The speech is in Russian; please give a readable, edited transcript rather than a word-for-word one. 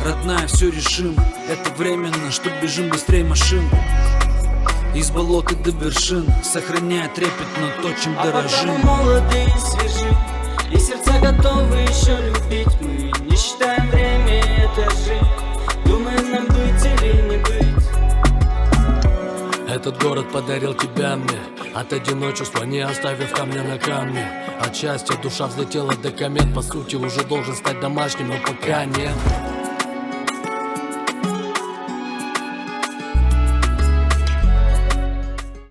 Родная, все решим, это временно, что бежим быстрее машин. Из болота до вершин, сохраняя трепетно то, чем дорожим. Пока мы молоды и свежи, и сердца готовы еще любить. Мы не считаем время и этажи, думаем, нам быть или не быть. Этот город подарил тебя мне, от одиночества не оставив камня на камне. От счастья душа взлетела до комет, по сути уже должен стать домашним, но пока нет.